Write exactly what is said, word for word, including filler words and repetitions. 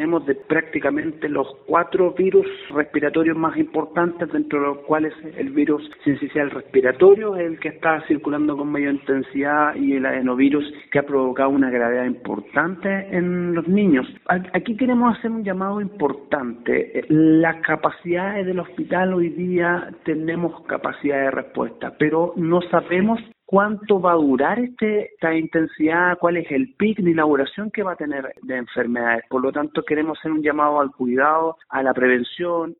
tenemos de prácticamente los cuatro virus respiratorios más importantes, dentro de los cuales el virus sincicial respiratorio es el que está circulando con mayor intensidad y el adenovirus que ha provocado una gravedad importante en los niños. Aquí queremos hacer un llamado importante. Las capacidades del hospital hoy día tenemos capacidad de respuesta, pero no sabemos cuánto va a durar este, esta intensidad, cuál es el pic de inauguración que va a tener de enfermedades. Por lo tanto, queremos hacer un llamado al cuidado, a la prevención,